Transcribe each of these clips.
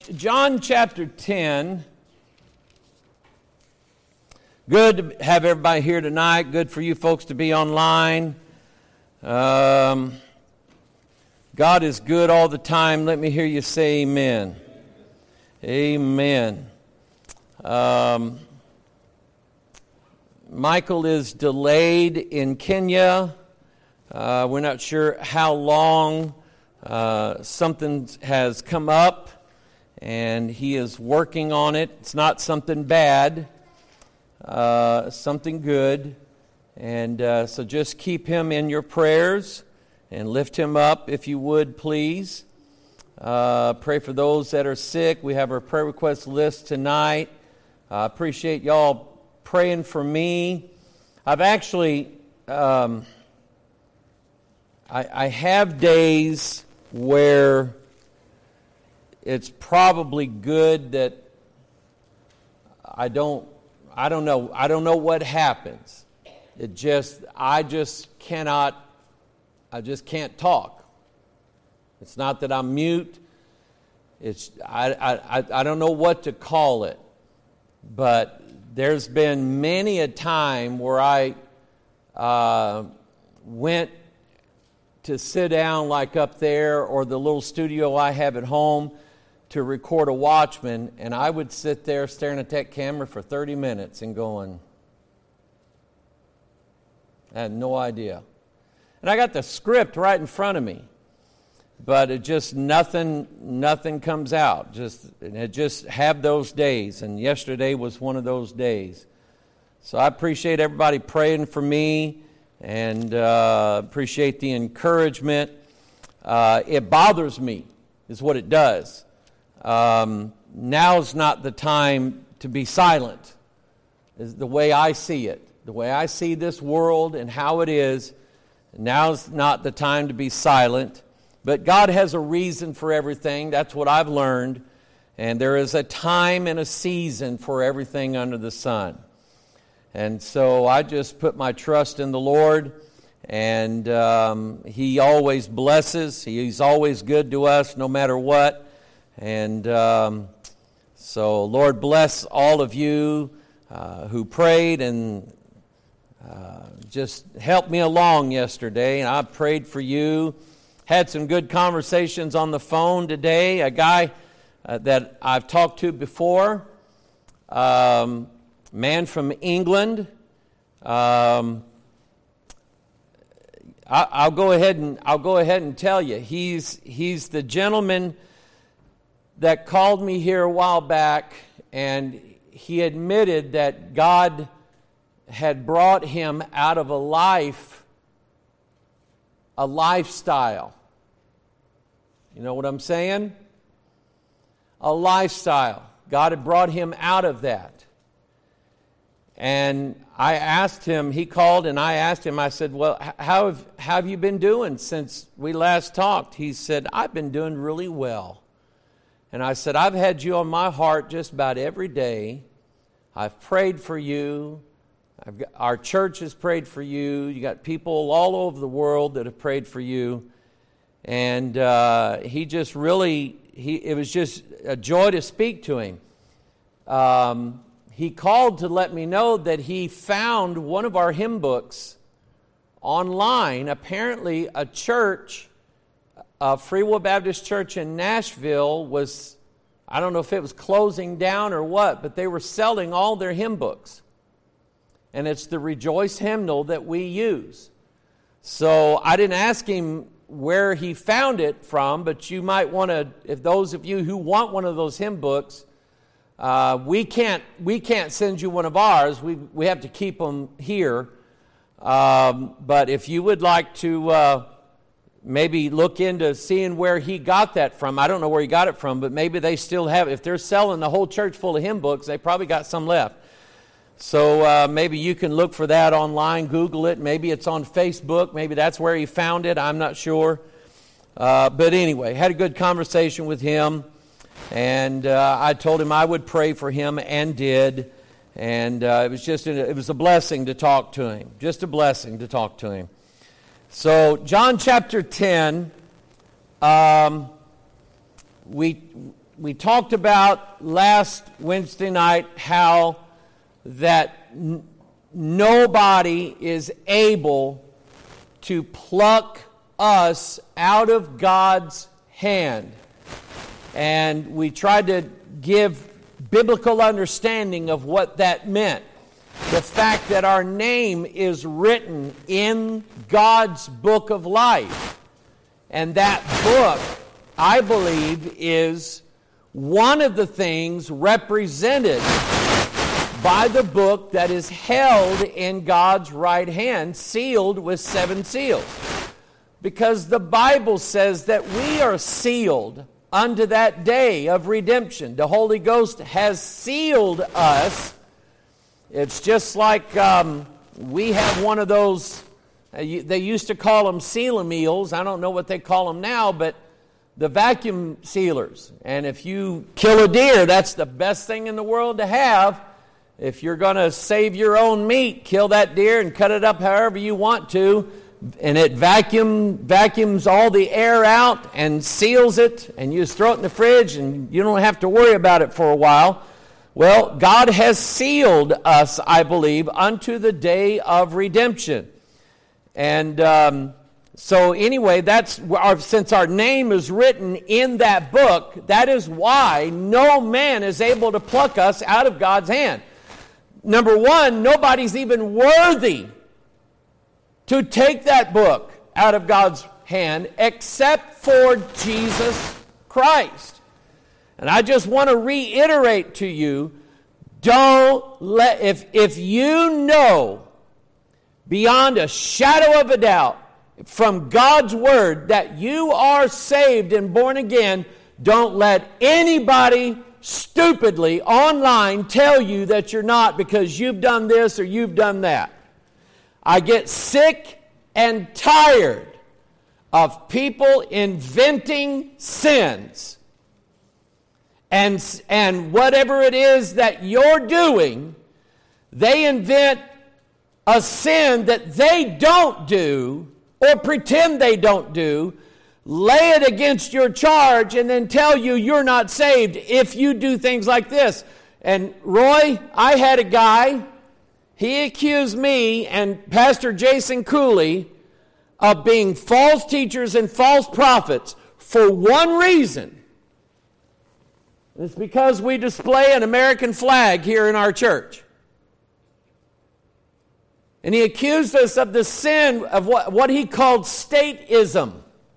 John chapter 10. Good to have everybody here tonight. Good for you folks to be online. God is good all the time. Let me hear you say amen. Amen. Michael is delayed in Kenya. We're not sure how long. Something has come up, and he is working on it. It's not something bad, something good. And so just keep him in your prayers and lift him up if you would, please. Pray for those that are sick. We have our prayer request list tonight. I appreciate y'all praying for me. I've actually, I have days where it's probably good that I don't know what happens. I just can't talk. It's not that I'm mute. I don't know what to call it. But there's been many a time where I went to sit down like up there or the little studio I have at home to record a Watchman, and I would sit there staring at that camera for 30 minutes and going, I had no idea. And I got the script right in front of me, but it just nothing comes out. Just have those days, and yesterday was one of those days. So I appreciate everybody praying for me, and appreciate the encouragement. It bothers me, is what it does. Now's not the time to be silent, is the way I see it. The way I see this world and how it is, now's not the time to be silent. But God has a reason for everything. That's what I've learned. And there is a time and a season for everything under the sun. And so I just put my trust in the Lord. And He always blesses. He's always good to us no matter what. And so Lord bless all of you who prayed and just helped me along yesterday. And I prayed for you. Had some good conversations on the phone today. A guy that I've talked to before, man from England. I'll go ahead and tell you, he's the gentleman that called me here a while back, and he admitted that God had brought him out of a lifestyle. You know what I'm saying? A lifestyle. God had brought him out of that. And I asked him, he called and I asked him, I said, well, how have you been doing since we last talked? He said, I've been doing really well. And I said, I've had you on my heart just about every day. I've prayed for you. Our church has prayed for you. You got people all over the world that have prayed for you. And it was just a joy to speak to him. He called to let me know that he found one of our hymn books online. Apparently a church, Free Will Baptist Church in Nashville was, I don't know if it was closing down or what, but they were selling all their hymn books. And it's the Rejoice hymnal that we use. So I didn't ask him where he found it from, but you might want to, if those of you who want one of those hymn books, we can't send you one of ours. We have to keep them here. But if you would like to maybe look into seeing where he got that from, I don't know where he got it from, but maybe they still have it. If they're selling the whole church full of hymn books, they probably got some left. So maybe you can look for that online, Google it. Maybe it's on Facebook. Maybe that's where he found it. I'm not sure. But anyway, had a good conversation with him. And I told him I would pray for him and did. And it was a blessing to talk to him. Just a blessing to talk to him. So John chapter 10, we we talked about last Wednesday night how that nobody is able to pluck us out of God's hand. And we tried to give biblical understanding of what that meant. The fact that our name is written in God's book of life. And that book, I believe, is one of the things represented by the book that is held in God's right hand, sealed with 7 seals. Because the Bible says that we are sealed unto that day of redemption. The Holy Ghost has sealed us. It's just like we have one of those, they used to call them seal-a-meals. I don't know what they call them now, but the vacuum sealers. And if you kill a deer, that's the best thing in the world to have. If you're going to save your own meat, kill that deer and cut it up however you want to. And it vacuums all the air out and seals it, and you just throw it in the fridge and you don't have to worry about it for a while. Well, God has sealed us, I believe, unto the day of redemption. And so anyway, since our name is written in that book, that is why no man is able to pluck us out of God's hand. Number one, nobody's even worthy to take that book out of God's hand except for Jesus Christ. And I just want to reiterate to you, if you know beyond a shadow of a doubt from God's word that you are saved and born again, don't let anybody stupidly online tell you that you're not because you've done this or you've done that. I get sick and tired of people inventing sins. And whatever it is that you're doing, they invent a sin that they don't do or pretend they don't do, lay it against your charge, and then tell you you're not saved if you do things like this. And Roy, I had a guy, he accused me and Pastor Jason Cooley of being false teachers and false prophets for one reason. It's because we display an American flag here in our church. And he accused us of the sin of what he called stateism.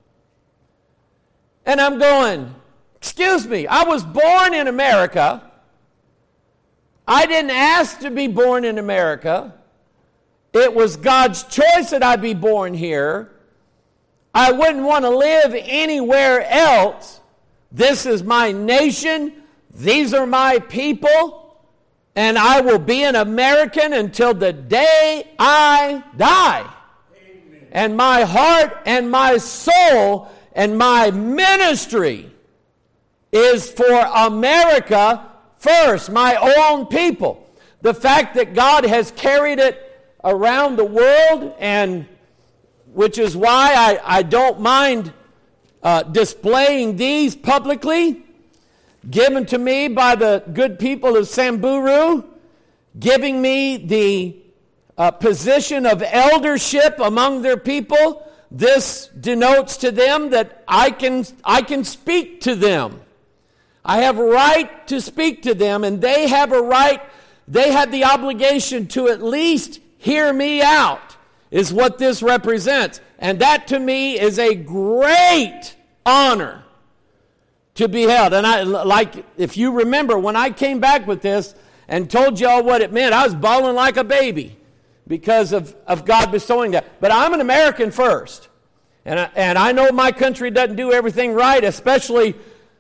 And I'm going, excuse me, I was born in America. I didn't ask to be born in America. It was God's choice that I be born here. I wouldn't want to live anywhere else. This is my nation. These are my people. And I will be an American until the day I die. Amen. And my heart and my soul and my ministry is for America first, my own people. The fact that God has carried it around the world, and which is why I don't mind displaying these publicly, given to me by the good people of Samburu, giving me the position of eldership among their people. This denotes to them that I can speak to them. I have a right to speak to them, and they have a right, they have the obligation to at least hear me out, is what this represents. And that to me is a great honor to be held. And if you remember, when I came back with this and told y'all what it meant, I was bawling like a baby because of God bestowing that. But I'm an American first. And I know my country doesn't do everything right, especially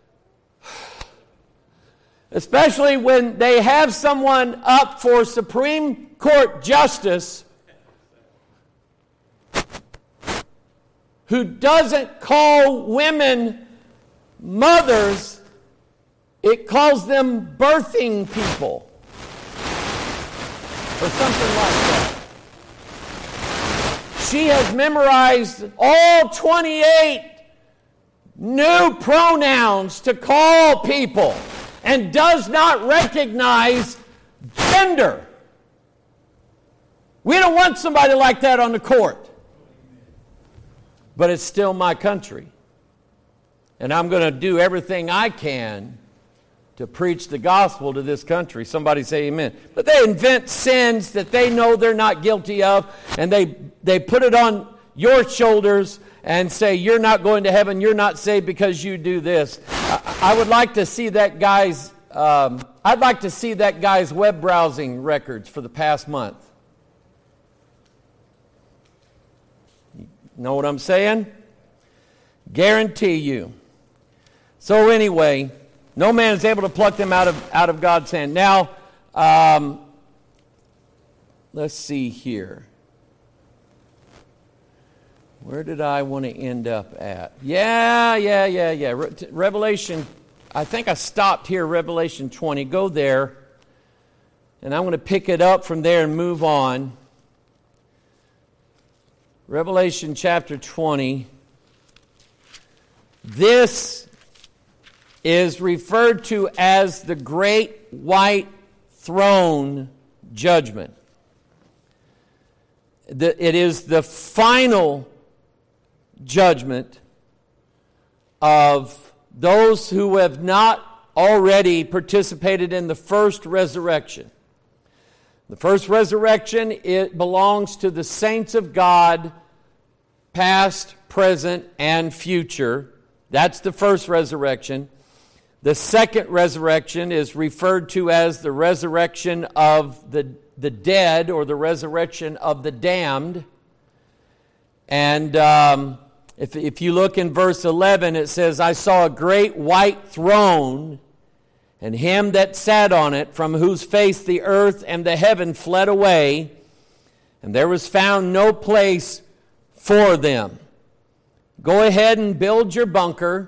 when they have someone up for Supreme Court justice who doesn't call women mothers, it calls them birthing people or something like that. She has memorized all 28 new pronouns to call people and does not recognize gender. We don't want somebody like that on the court. But it's still my country. And I'm going to do everything I can to preach the gospel to this country. Somebody say amen. But they invent sins that they know they're not guilty of, and they put it on your shoulders and say, you're not going to heaven, you're not saved because you do this. I would like to see that guy's, I'd like to see that guy's web browsing records for the past month. Know what I'm saying? Guarantee you. So anyway, no man is able to pluck them out of God's hand. Now, let's see here. Where did I want to end up at? Yeah. Revelation, I think I stopped here, Revelation 20. Go there. And I'm going to pick it up from there and move on. Revelation chapter 20. This is referred to as the great white throne judgment. It is the final judgment of those who have not already participated in the first resurrection. The first resurrection, it belongs to the saints of God, past, present, and future. That's the first resurrection. The second resurrection is referred to as the resurrection of the dead, or the resurrection of the damned. And if you look in verse 11, it says, I saw a great white throne, and him that sat on it, from whose face the earth and the heaven fled away, and there was found no place for them. Go ahead and build your bunker.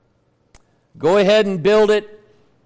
Go ahead and build it,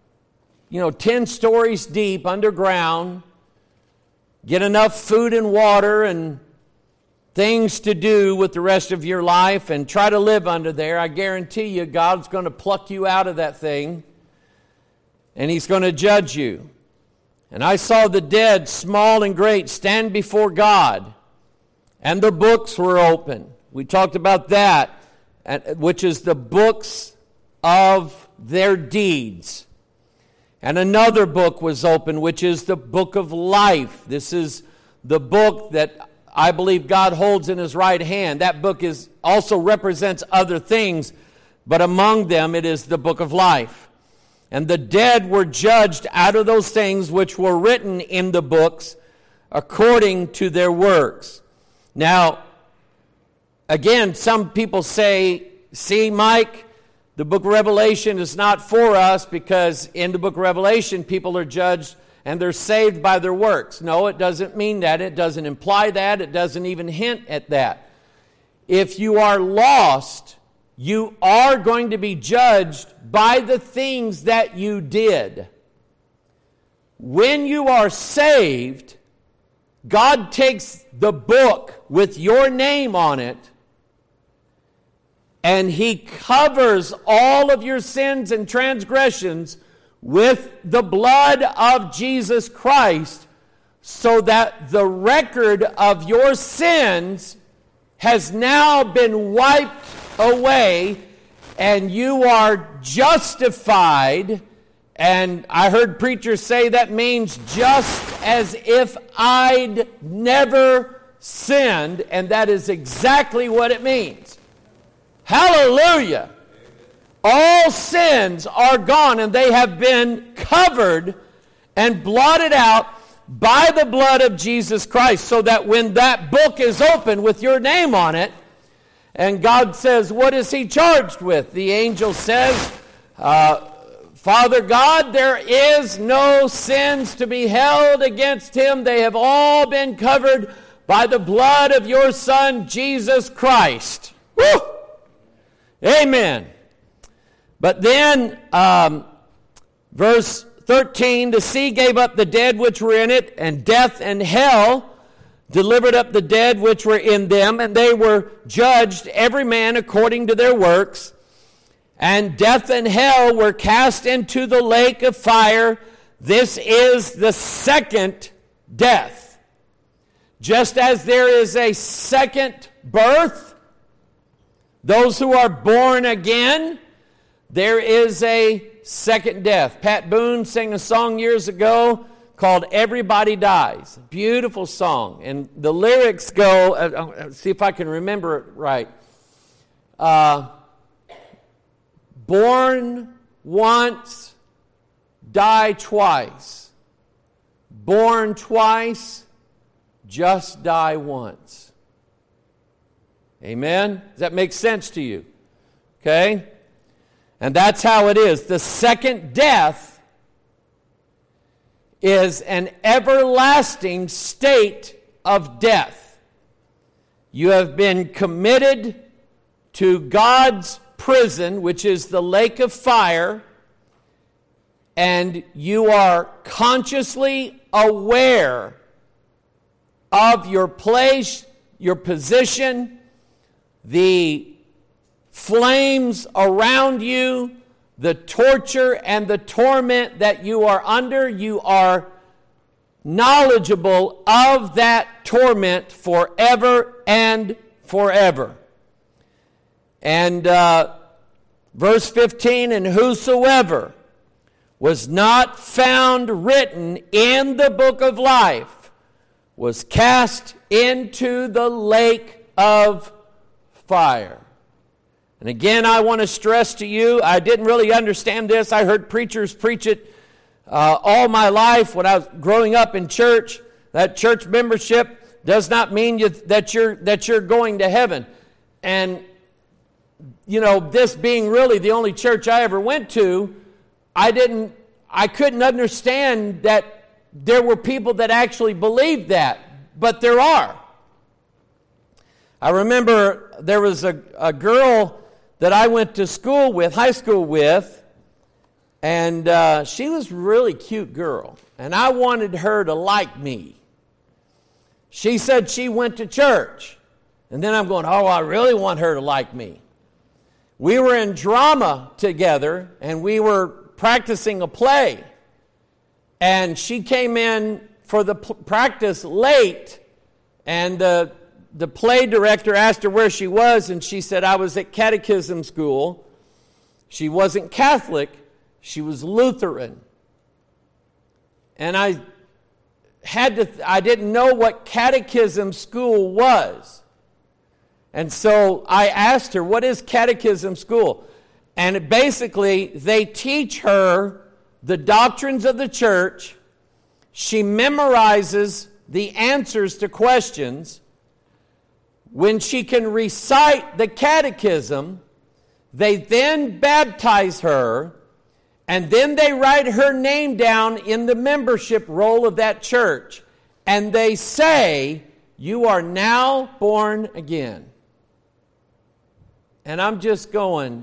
10 stories deep underground. Get enough food and water and things to do with the rest of your life and try to live under there. I guarantee you God's going to pluck you out of that thing, and He's going to judge you. And I saw the dead, small and great, stand before God, and the books were open. We talked about that, which is the books of their deeds. And another book was open, which is the book of life. This is the book that I believe God holds in His right hand. That book also represents other things, but among them it is the book of life. And the dead were judged out of those things which were written in the books according to their works. Now, again, some people say, see, Mike, the book of Revelation is not for us because in the book of Revelation people are judged and they're saved by their works. No, it doesn't mean that. It doesn't imply that. It doesn't even hint at that. If you are lost, you are going to be judged by the things that you did. When you are saved, God takes the book with your name on it, and He covers all of your sins and transgressions with the blood of Jesus Christ, so that the record of your sins has now been wiped away, and you are justified. And I heard preachers say that means just as if I'd never sinned, and that is exactly what it means. Hallelujah! All sins are gone, and they have been covered and blotted out by the blood of Jesus Christ, so that when that book is open with your name on it, and God says, what is he charged with? The angel says, Father God, there is no sins to be held against him. They have all been covered by the blood of your Son, Jesus Christ. Woo! Amen. But then, verse 13, the sea gave up the dead which were in it, and death and hell delivered up the dead which were in them, and they were judged, every man according to their works. And death and hell were cast into the lake of fire. This is the second death. Just as there is a second birth, those who are born again, there is a second death. Pat Boone sang a song years ago called Everybody Dies. Beautiful song. And the lyrics go, see if I can remember it right. Born once, die twice. Born twice, just die once. Amen? Does that make sense to you? Okay? And that's how it is. The second death is an everlasting state of death. You have been committed to God's prison, which is the lake of fire, and you are consciously aware of your place, your position, the flames around you, the torture and the torment that you are under. You are knowledgeable of that torment forever and forever. And verse 15, and whosoever was not found written in the book of life was cast into the lake of fire. And again, I want to stress to you, I didn't really understand this. I heard preachers preach it all my life when I was growing up in church. That church membership does not mean that you're going to heaven. And you know, this being really the only church I ever went to, I couldn't understand that there were people that actually believed that, but there are. I remember there was a girl that I went to school with, high school with, and she was a really cute girl, and I wanted her to like me. She said she went to church, and then I'm going, oh, I really want her to like me. We were in drama together, and we were practicing a play. And she came in for the practice late, and the play director asked her where she was, and she said, I was at catechism school. She wasn't Catholic, she was Lutheran. And I didn't know what catechism school was. And so I asked her, what is catechism school? And basically, they teach her the doctrines of the church. She memorizes the answers to questions. When she can recite the catechism, they then baptize her, and then they write her name down in the membership roll of that church. And they say, you are now born again. And I'm just going,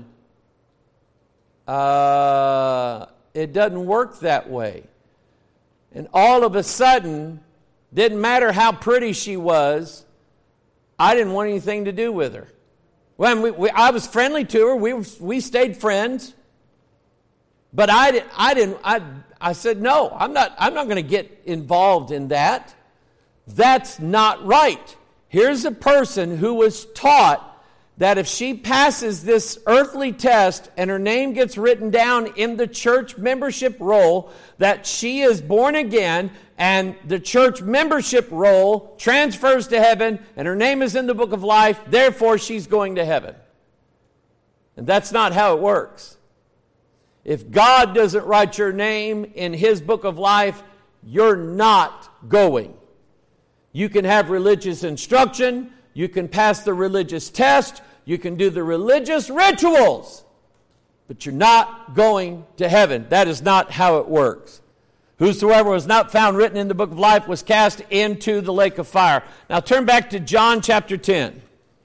it doesn't work that way. And all of a sudden, didn't matter how pretty she was, I didn't want anything to do with her. When I was friendly to her, we stayed friends. But I said, no, I'm not going to get involved in that. That's not right. Here's a person who was taught that if she passes this earthly test and her name gets written down in the church membership roll, that she is born again, and the church membership roll transfers to heaven, and her name is in the book of life, therefore she's going to heaven. And that's not how it works. If God doesn't write your name in His book of life, you're not going. You can have religious instruction, you can pass the religious test, you can do the religious rituals, but you're not going to heaven. That is not how it works. Whosoever was not found written in the book of life was cast into the lake of fire. Now turn back to John chapter 10.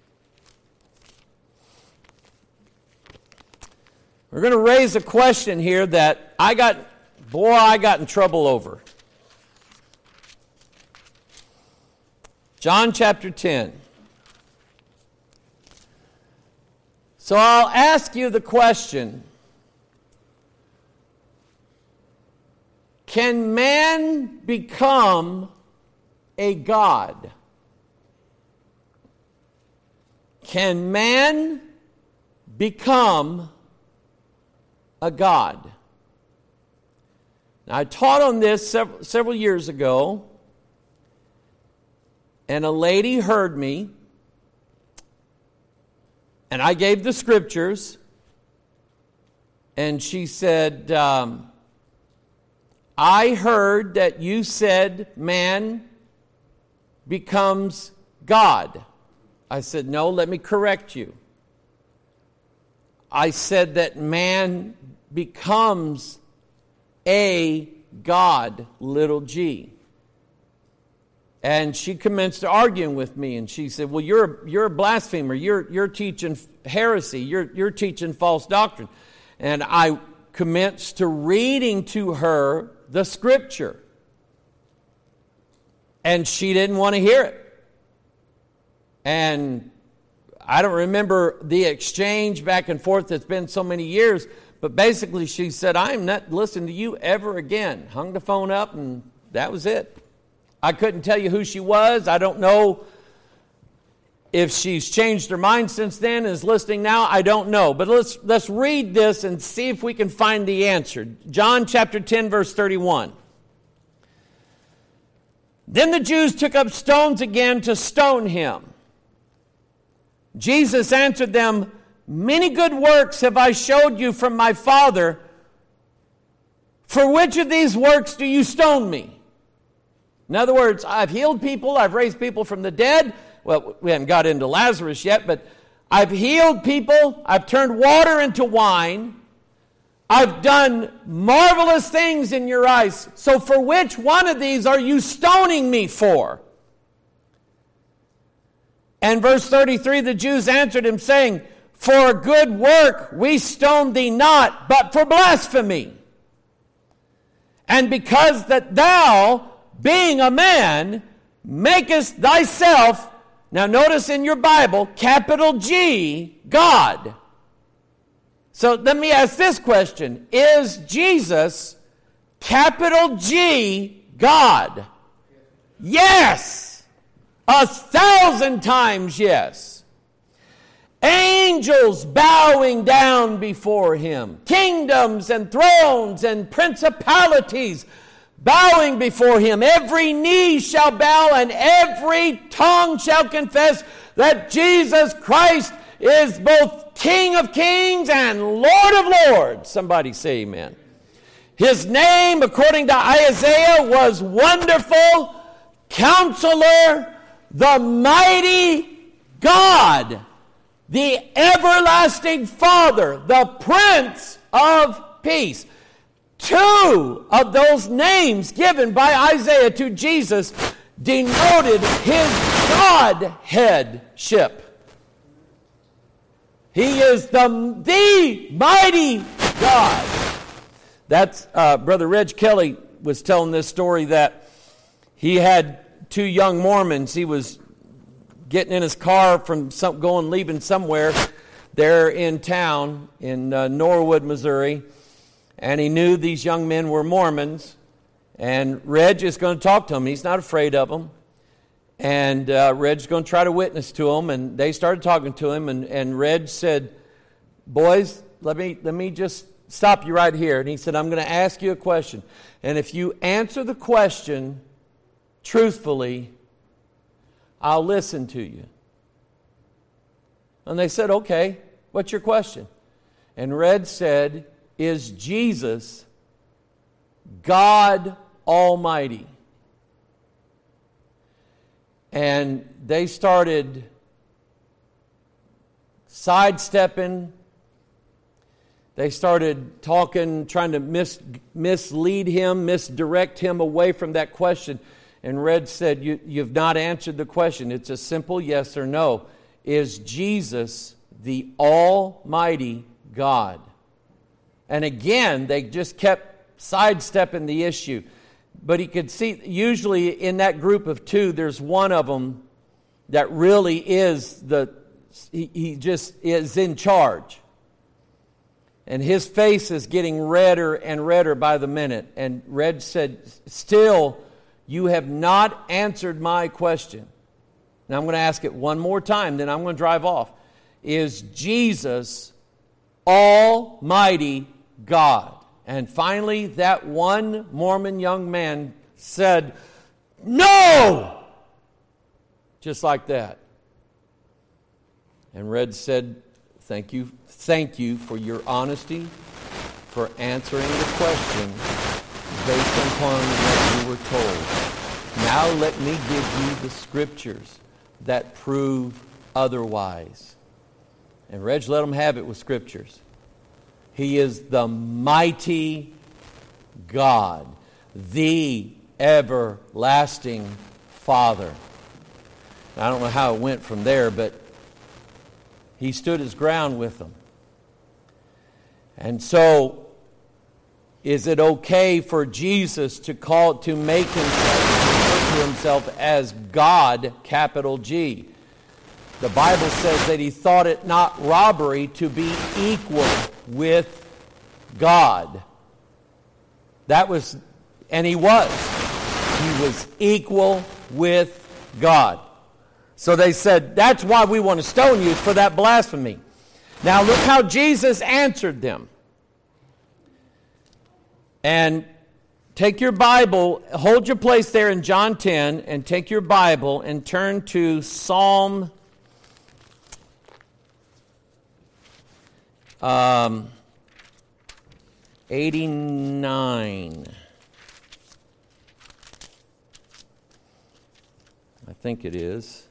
We're going to raise a question here that I got in trouble over. John chapter 10. So I'll ask you the question, can man become a God? Can man become a God? Now, I taught on this several years ago, and a lady heard me, and I gave the scriptures, and she said, I heard that you said man becomes God. I said, no, let me correct you. I said that man becomes a God, little g. And she commenced arguing with me, and she said, well, you're a blasphemer. You're teaching heresy. You're teaching false doctrine. And I commenced to reading to her the scripture. And she didn't want to hear it. And I don't remember the exchange back and forth. It's been so many years. But basically she said, I'm not listening to you ever again. Hung the phone up, and that was it. I couldn't tell you who she was. I don't know if she's changed her mind since then, is listening now. I don't know. But let's read this and see if we can find the answer. John chapter 10, verse 31. Then the Jews took up stones again to stone him. Jesus answered them, many good works have I showed you from my Father. For which of these works do you stone me? In other words, I've healed people, I've raised people from the dead. Well, we haven't got into Lazarus yet, but I've healed people, I've turned water into wine, I've done marvelous things in your eyes. So for which one of these are you stoning me for? And verse 33, the Jews answered him, saying, for a good work we stone thee not, but for blasphemy. And because that thou, being a man, makest thyself, now notice in your Bible, capital G, God. So let me ask this question. Is Jesus, capital G, God? Yes. 1,000 times yes. Angels bowing down before him. Kingdoms and thrones and principalities bowing before him. Every knee shall bow and every tongue shall confess that Jesus Christ is both King of kings and Lord of lords. Somebody say amen. His name, according to Isaiah, was Wonderful, Counselor, the Mighty God, the Everlasting Father, the Prince of Peace. Two of those names given by Isaiah to Jesus denoted his Godheadship. He is the mighty God. That's Brother Reg Kelly was telling this story that he had two young Mormons. He was getting in his car from leaving somewhere there in town in Norwood, Missouri. And he knew these young men were Mormons. And Reg is going to talk to them. He's not afraid of them. And Reg's going to try to witness to them. And they started talking to him. And Reg said, boys, let me just stop you right here. And he said, I'm going to ask you a question. And if you answer the question truthfully, I'll listen to you. And they said, okay, what's your question? And Reg said, is Jesus God Almighty? And they started sidestepping. They started talking, trying to mislead him, misdirect him away from that question. And Red said, you've not answered the question. It's a simple yes or no. Is Jesus the Almighty God? And again, they just kept sidestepping the issue. But he could see, usually in that group of two, there's one of them that really is the he just is in charge. And his face is getting redder and redder by the minute. And Reg said, still, you have not answered my question. Now I'm going to ask it one more time, then I'm going to drive off. Is Jesus Almighty God? And finally, that one Mormon young man said, no! Just like that. And Red said, thank you for your honesty, for answering the question based upon what you were told. Now let me give you the scriptures that prove otherwise. And Reg let him have it with scriptures. He is the mighty God, the everlasting Father. I don't know how it went from there, but he stood his ground with them. And so, is it okay for Jesus to make himself, refer to himself as God, capital G? The Bible says that he thought it not robbery to be equal with God. And he was. He was equal with God. So they said, that's why we want to stone you, for that blasphemy. Now look how Jesus answered them. And take your Bible, hold your place there in John 10, and take your Bible and turn to Psalm 89. I think it is.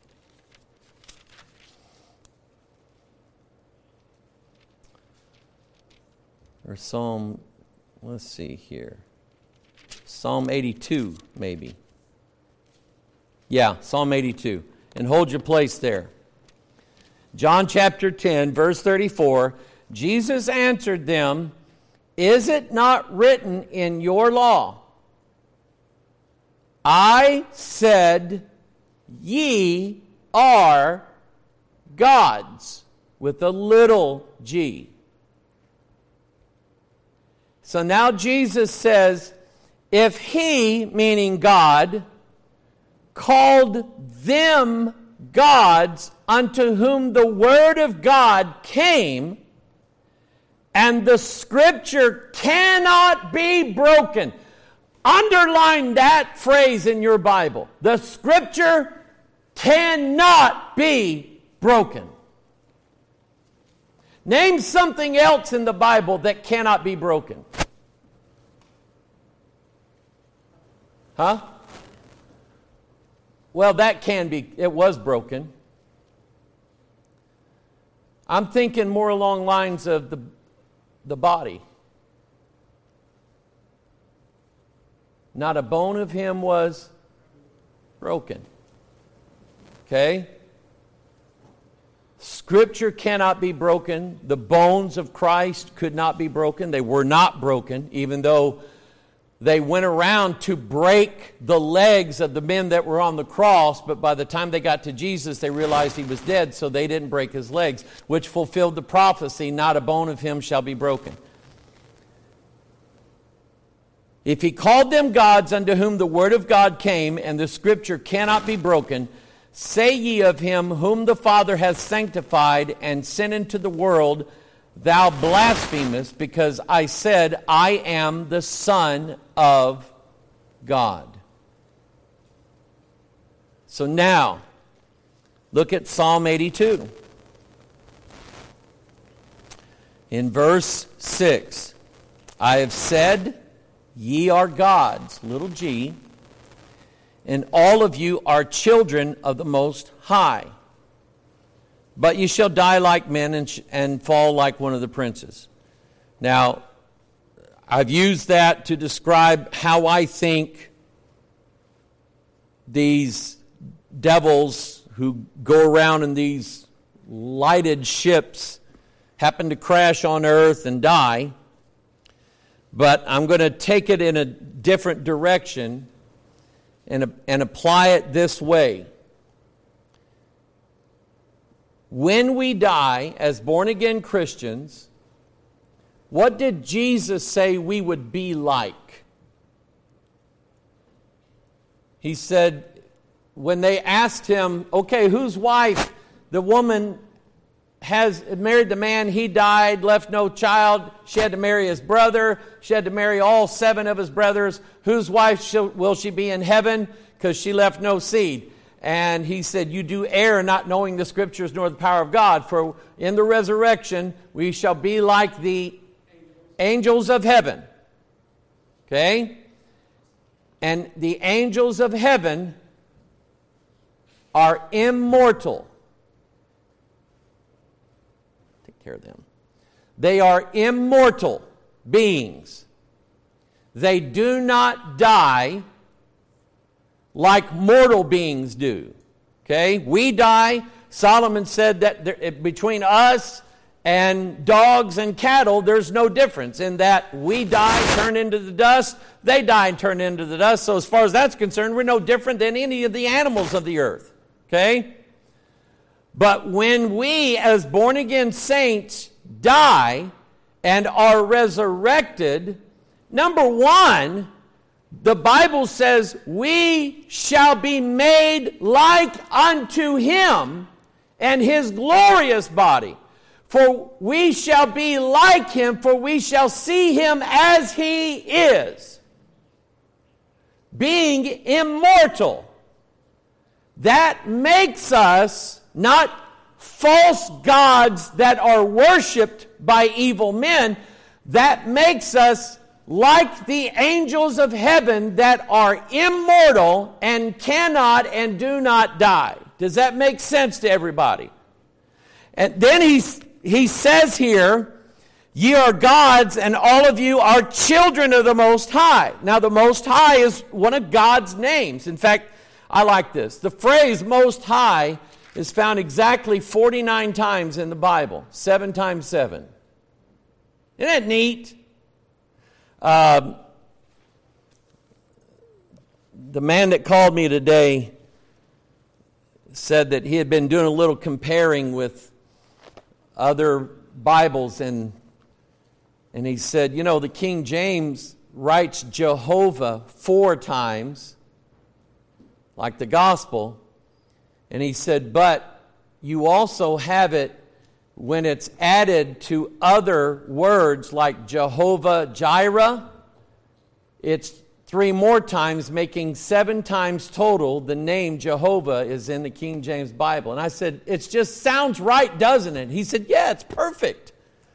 Or Psalm, let's see here. Psalm 82, maybe. Yeah, Psalm 82. And hold your place there. John chapter 10, verse 34. Jesus answered them, is it not written in your law? I said, ye are gods, with a little g. So now Jesus says, if he, meaning God, called them gods unto whom the word of God came, and the scripture cannot be broken. Underline that phrase in your Bible. The scripture cannot be broken. Name something else in the Bible that cannot be broken. Huh? Well, that can be. It was broken. I'm thinking more along lines of the body. Not a bone of him was broken. Okay? Scripture cannot be broken. The bones of Christ could not be broken. They were not broken, even though they went around to break the legs of the men that were on the cross, but by the time they got to Jesus, they realized he was dead, so they didn't break his legs, which fulfilled the prophecy, not a bone of him shall be broken. If he called them gods unto whom the word of God came, and the scripture cannot be broken, say ye of him whom the Father hath sanctified and sent into the world, thou blasphemest, because I said, I am the Son of God. So now, look at Psalm 82. In verse 6, I have said, ye are gods, little g, and all of you are children of the Most High. But ye shall die like men and fall like one of the princes. Now, I've used that to describe how I think these devils who go around in these lighted ships happen to crash on earth and die. But I'm going to take it in a different direction and apply it this way. when we die as born-again Christians, what did Jesus say we would be like? He said, when they asked him, okay, whose wife? The woman has married the man, he died, left no child. She had to marry his brother. She had to marry all 7 of his brothers. Whose wife will she be in heaven? Because she left no seed. And he said, you do err, not knowing the Scriptures nor the power of God. For in the resurrection we shall be like the angels of heaven. Okay? And the angels of heaven are immortal. Take care of them. They are immortal beings. They do not die like mortal beings do. Okay? We die. Solomon said that between us and dogs and cattle, there's no difference in that we die, turn into the dust, they die and turn into the dust. So as far as that's concerned, we're no different than any of the animals of the earth. Okay? But when we, as born-again saints, die and are resurrected, number one, the Bible says we shall be made like unto him and his glorious body. For we shall be like him, for we shall see him as he is. Being immortal. That makes us not false gods that are worshipped by evil men. That makes us like the angels of heaven that are immortal and cannot and do not die. Does that make sense to everybody? And then he says here, ye are gods and all of you are children of the Most High. Now the Most High is one of God's names. In fact, I like this. The phrase Most High is found exactly 49 times in the Bible. 7 times 7. Isn't that neat? The man that called me today said that he had been doing a little comparing with other Bibles, and he said, you know, the King James writes Jehovah 4 times, like the gospel, and he said, but you also have it when it's added to other words like Jehovah Jireh. It's 3 more times, making 7 times total. The name Jehovah is in the King James Bible. And I said, it just sounds right, doesn't it? He said, yeah, it's perfect.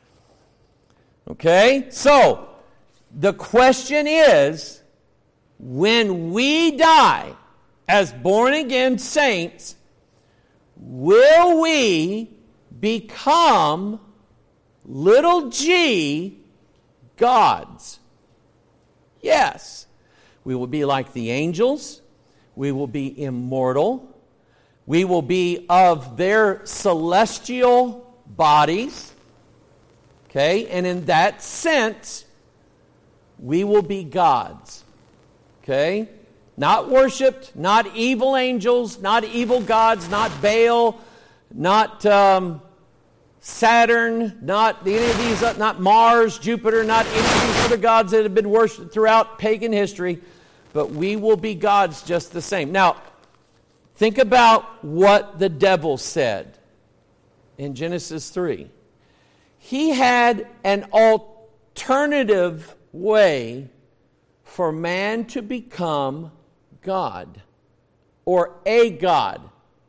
Okay, so the question is, when we die as born-again saints, will we become little g gods? Yes. We will be like the angels. We will be immortal. We will be of their celestial bodies. Okay? And in that sense, we will be gods. Okay? Not worshipped, not evil angels, not evil gods, not Baal, not Saturn, not any of these, not Mars, Jupiter, not any of these other gods that have been worshipped throughout pagan history, but we will be gods just the same. Now, think about what the devil said in Genesis 3. He had an alternative way for man to become God, or a god.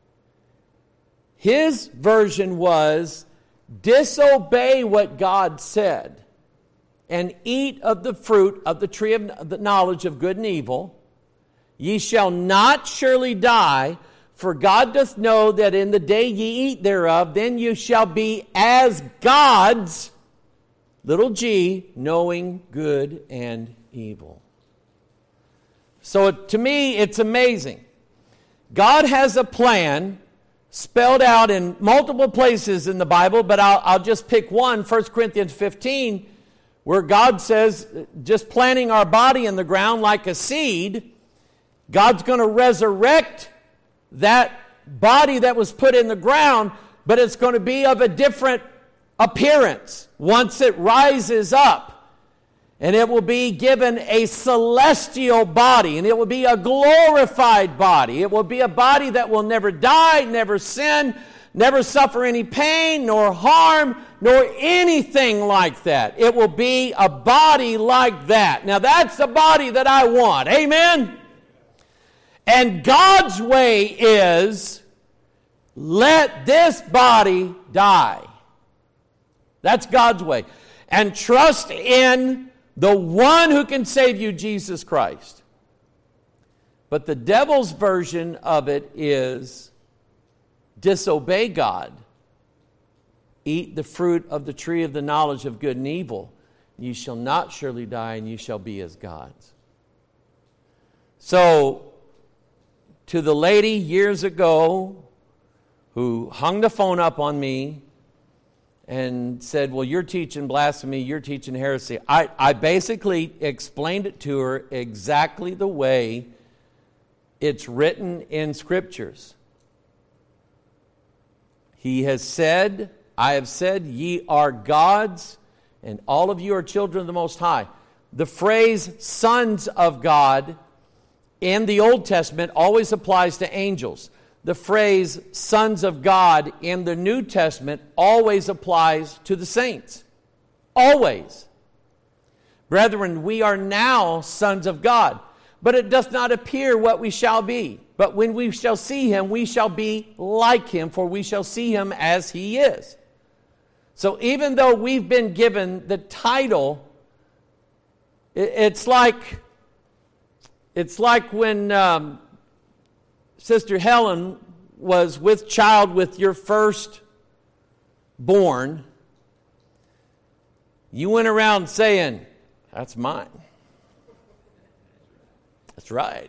His version was, disobey what God said and eat of the fruit of the tree of the knowledge of good and evil. Ye shall not surely die, for God doth know that in the day ye eat thereof, then you shall be as gods, little g, knowing good and evil. So to me, it's amazing. God has a plan spelled out in multiple places in the Bible, but I'll just pick one, 1 Corinthians 15, where God says, just planting our body in the ground like a seed, God's going to resurrect that body that was put in the ground, but it's going to be of a different appearance once it rises up. And it will be given a celestial body, and it will be a glorified body. It will be a body that will never die, never sin, never suffer any pain, nor harm, nor anything like that. It will be a body like that. Now that's the body that I want. Amen? And God's way is, let this body die. That's God's way. And trust in the one who can save you, Jesus Christ. But the devil's version of it is disobey God. Eat the fruit of the tree of the knowledge of good and evil. You shall not surely die, and you shall be as gods. So, to the lady years ago who hung the phone up on me and said, well, you're teaching blasphemy, you're teaching heresy. I basically explained it to her exactly the way it's written in Scriptures. He has said, I have said, ye are gods, and all of you are children of the Most High. The phrase sons of God in the Old Testament always applies to angels. The phrase sons of God in the New Testament always applies to the saints. Always. Brethren, we are now sons of God, but it doth not appear what we shall be. But when we shall see him, we shall be like him, for we shall see him as he is. So even though we've been given the title, it's like when Sister Helen was with child with your first born. You went around saying, that's mine. That's right.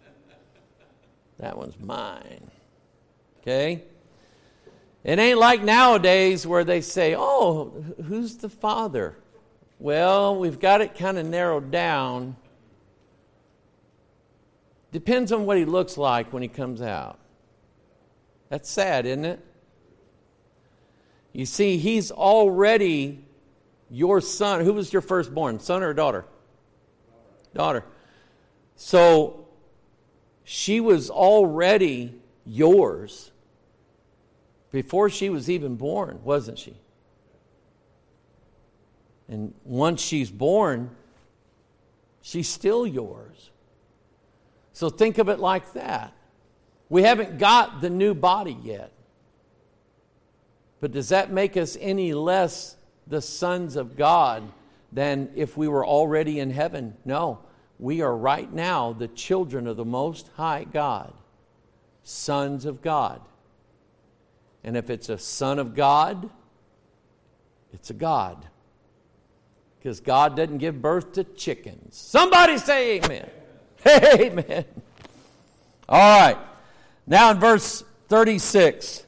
That one's mine. Okay? It ain't like nowadays where they say, oh, who's the father? Well, we've got it kind of narrowed down. Depends on what he looks like when he comes out. That's sad, isn't it? You see, he's already your son. Who was your firstborn, son or daughter? Daughter. So, she was already yours before she was even born, wasn't she? And once she's born, she's still yours. So think of it like that. We haven't got the new body yet. But does that make us any less the sons of God than if we were already in heaven? No. We are right now the children of the Most High God. Sons of God. And if it's a son of God, it's a God. Because God doesn't give birth to chickens. Somebody say amen. Amen. All right. Now in verse 36.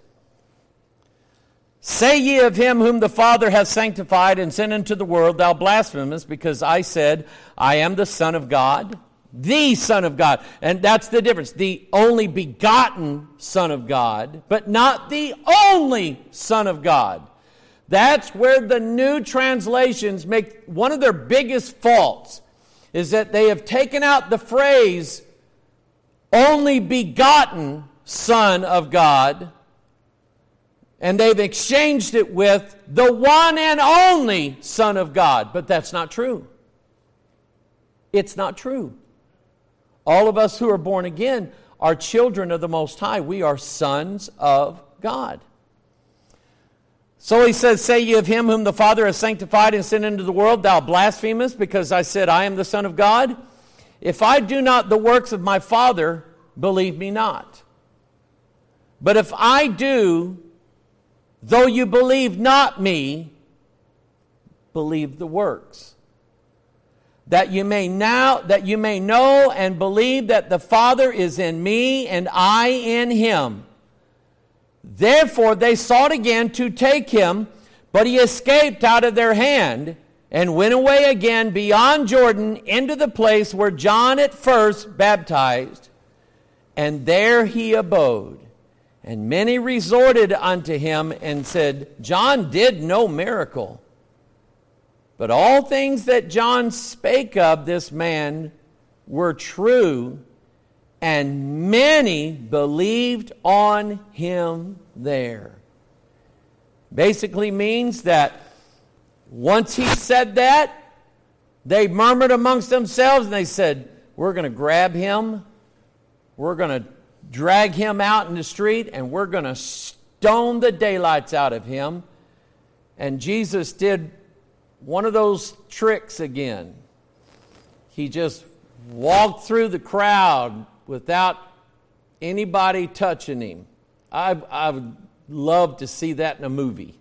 Say ye of him whom the Father hath sanctified and sent into the world, thou blasphemest, because I said, I am the Son of God, the Son of God. And that's the difference. The only begotten Son of God, but not the only Son of God. That's where the new translations make one of their biggest faults, is that they have taken out the phrase, only begotten Son of God, and they've exchanged it with the one and only Son of God. But that's not true. It's not true. All of us who are born again are children of the Most High. We are sons of God. So he says, say ye of him whom the Father has sanctified and sent into the world, thou blasphemest, because I said, I am the Son of God. If I do not the works of my Father, believe me not. But if I do, though you believe not me, believe the works. That you may know and believe that the Father is in me and I in him. Therefore they sought again to take him, but he escaped out of their hand and went away again beyond Jordan into the place where John at first baptized, and there he abode. And many resorted unto him and said, John did no miracle. But all things that John spake of this man were true, and many believed on him there. Basically means that once he said that, they murmured amongst themselves and they said, we're going to grab him, we're going to drag him out in the street, and we're going to stone the daylights out of him. And Jesus did one of those tricks again. He just walked through the crowd without anybody touching him. I would love to see that in a movie.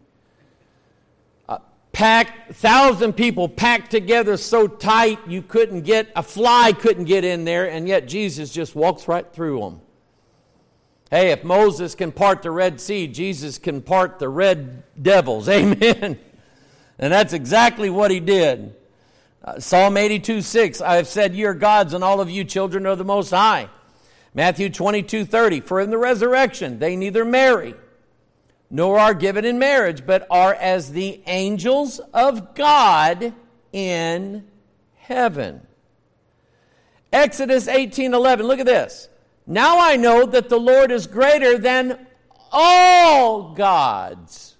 Packed, 1,000 people packed together so tight a fly couldn't get in there, and yet Jesus just walks right through them. Hey, if Moses can part the Red Sea, Jesus can part the red devils. Amen. And that's exactly what he did. Psalm 82:6, I have said ye are gods, and all of you children of the Most High. Matthew 22:30, for in the resurrection they neither marry, nor are given in marriage, but are as the angels of God in heaven. Exodus 18:11, look at this. Now I know that the Lord is greater than all gods,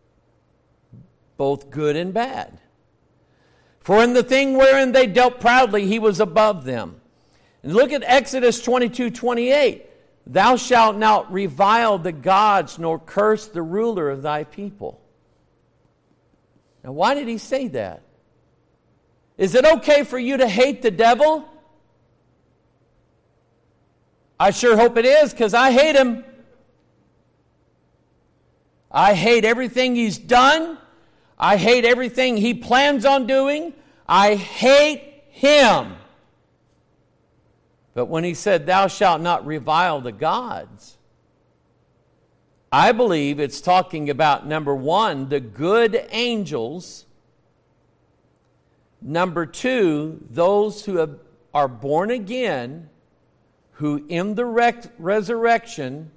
both good and bad. For in the thing wherein they dealt proudly, he was above them. And look at Exodus 22:28. Thou shalt not revile the gods, nor curse the ruler of thy people. Now, why did he say that? Is it okay for you to hate the devil? I sure hope it is, because I hate him. I hate everything he's done. I hate everything he plans on doing. I hate him. But when he said, thou shalt not revile the gods, I believe it's talking about, number one, the good angels. Number two, those who are born again, who in the resurrection,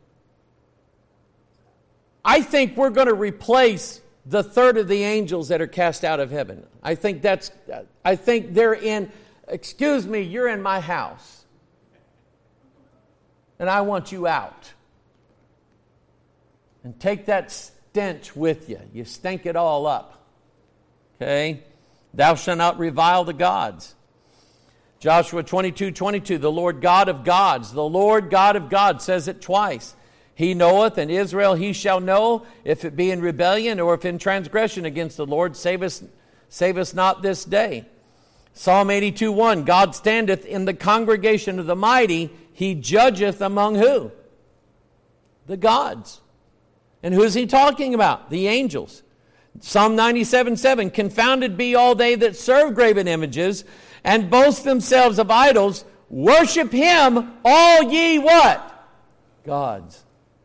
I think we're going to replace the third of the angels that are cast out of heaven. I think they're in, excuse me, you're in my house. And I want you out. And take that stench with you. You stink it all up. Okay? Thou shalt not revile the gods. Joshua 22:22, the Lord God of gods. The Lord God of gods says it twice. He knoweth, and Israel he shall know, if it be in rebellion or if in transgression against the Lord, save us not this day. Psalm 82:1, God standeth in the congregation of the mighty, he judgeth among who? The gods. And who's he talking about? The angels. Psalm 97:7, confounded be all they that serve graven images and boast themselves of idols. Worship him, all ye what? Gods.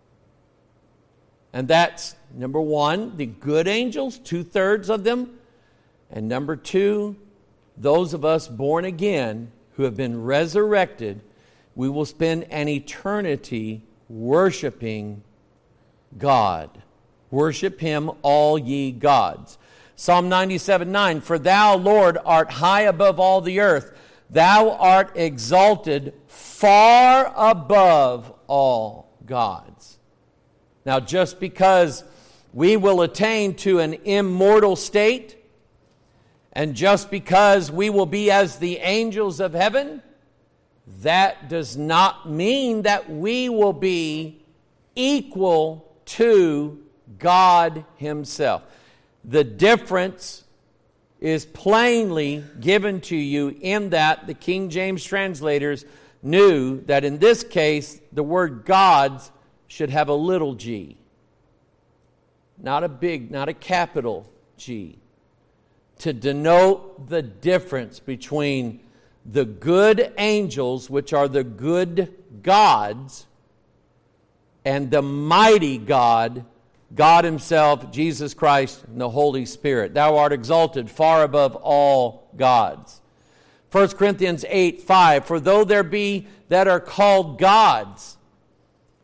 And that's, number one, the good angels, 2/3 of them. And number two, those of us born again who have been resurrected, we will spend an eternity worshiping God. Worship him, all ye gods. Psalm 97:9, for thou, Lord, art high above all the earth. Thou art exalted far above all gods. Now, just because we will attain to an immortal state, and just because we will be as the angels of heaven, that does not mean that we will be equal to God himself. The difference is plainly given to you in that the King James translators knew that in this case the word gods should have a little g. Not a capital G. To denote the difference between the good angels, which are the good gods, and the mighty God, God himself, Jesus Christ, and the Holy Spirit. Thou art exalted far above all gods. 1 Corinthians 8:5, for though there be that are called gods,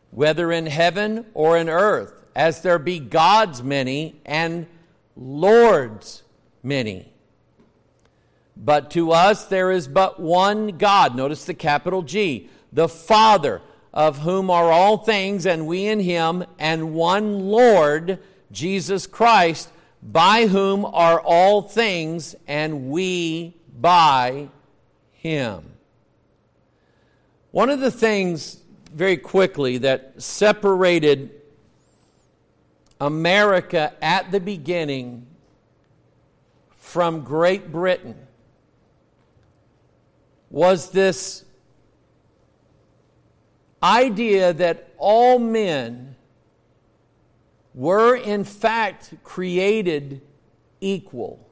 whether in heaven or in earth, as there be gods many and lords many. But to us there is but one God, notice the capital G, the Father, of whom are all things, and we in him, and one Lord, Jesus Christ, by whom are all things, and we by him. One of the things, very quickly, that separated America at the beginning from Great Britain was this idea that all men were in fact created equal.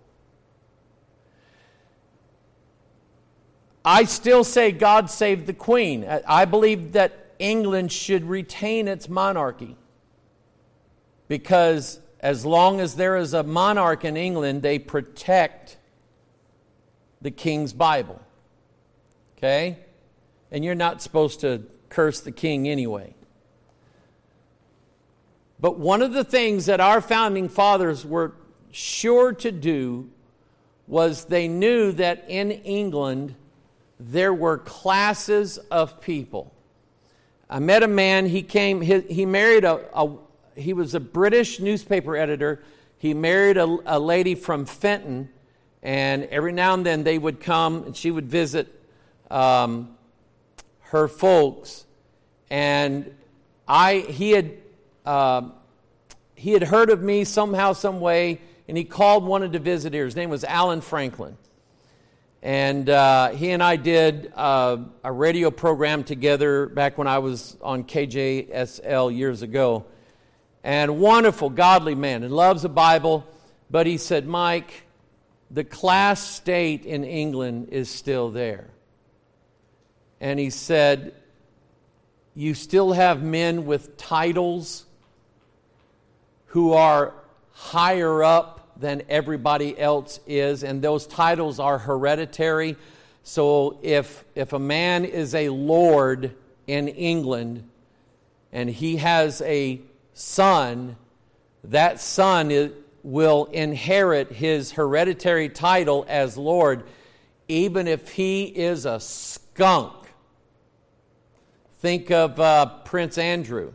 I still say God saved the Queen. I believe that England should retain its monarchy, because as long as there is a monarch in England, they protect the King's Bible. Okay? And you're not supposed to curse the king anyway. But one of the things that our founding fathers were sure to do was they knew that in England there were classes of people. I met a man, he married he was a British newspaper editor. He married a lady from Fenton, and every now and then they would come and she would visit her folks, and he had heard of me somehow, some way, and he called, wanted to visit here. His name was Alan Franklin, and he and I did a radio program together back when I was on KJSL years ago. And wonderful, godly man, and loves the Bible. But he said, Mike, the class state in England is still there. And he said, you still have men with titles who are higher up than everybody else is, and those titles are hereditary. So if a man is a lord in England and he has a son, that son will inherit his hereditary title as Lord, even if he is a skunk. Think of Prince Andrew.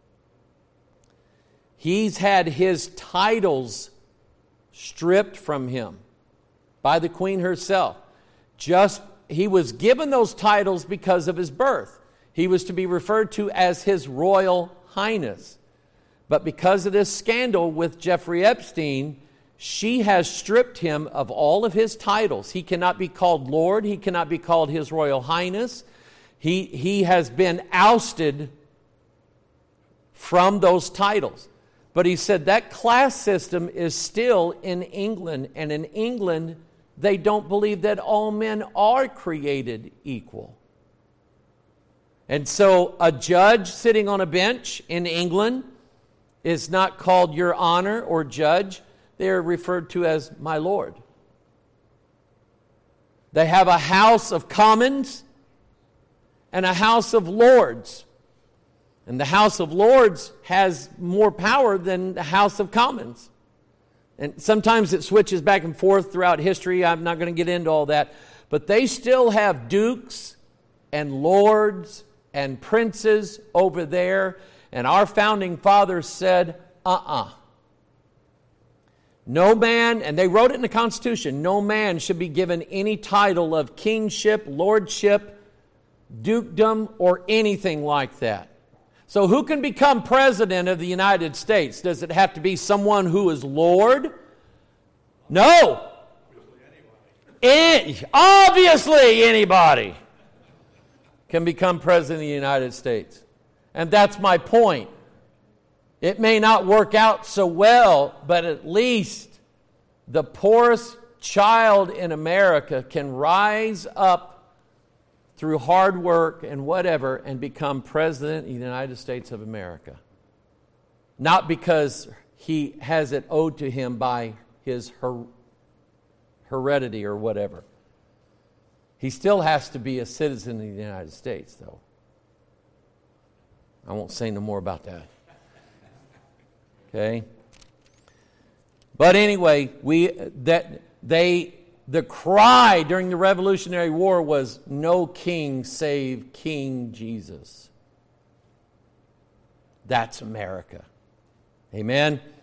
He's had his titles stripped from him by the Queen herself. He was given those titles because of his birth. He was to be referred to as His Royal Highness. But because of this scandal with Jeffrey Epstein, she has stripped him of all of his titles. He cannot be called Lord. He cannot be called His Royal Highness. He has been ousted from those titles. But he said that class system is still in England. And in England, they don't believe that all men are created equal. And so a judge sitting on a bench in England is not called Your Honor or Judge. They are referred to as My Lord. They have a House of Commons and a House of Lords. And the House of Lords has more power than the House of Commons. And sometimes it switches back and forth throughout history. I'm not going to get into all that. But they still have dukes and lords and princes over there. And our founding fathers said, no man, and they wrote it in the Constitution, no man should be given any title of kingship, lordship, dukedom, or anything like that. So who can become president of the United States? Does it have to be someone who is Lord? No. Obviously anybody can become president of the United States. And that's my point. It may not work out so well, but at least the poorest child in America can rise up through hard work and whatever and become president of the United States of America. Not because he has it owed to him by his heredity or whatever. He still has to be a citizen of the United States, though. I won't say no more about that. Okay? But anyway, the cry during the Revolutionary War was, no king save King Jesus. That's America. Amen?